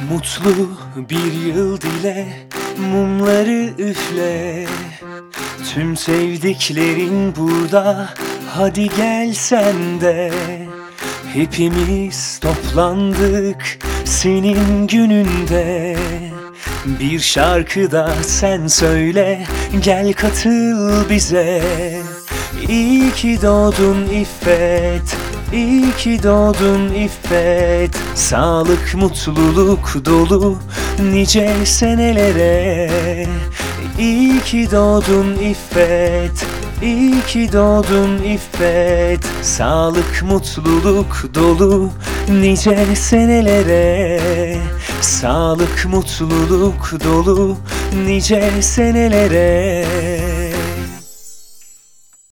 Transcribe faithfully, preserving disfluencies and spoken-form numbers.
Mutlu bir yıl dile, mumları üfle. Tüm sevdiklerin burada, hadi gel sen de. Hepimiz toplandık senin gününde. Bir şarkı da sen söyle, gel katıl bize. İyi ki doğdun İffet, İyi ki doğdun İffet. Sağlık, mutluluk dolu nice senelere. İyi ki doğdun İffet, İyi ki doğdun İffet. Sağlık, mutluluk dolu nice senelere. Sağlık, mutluluk dolu nice senelere.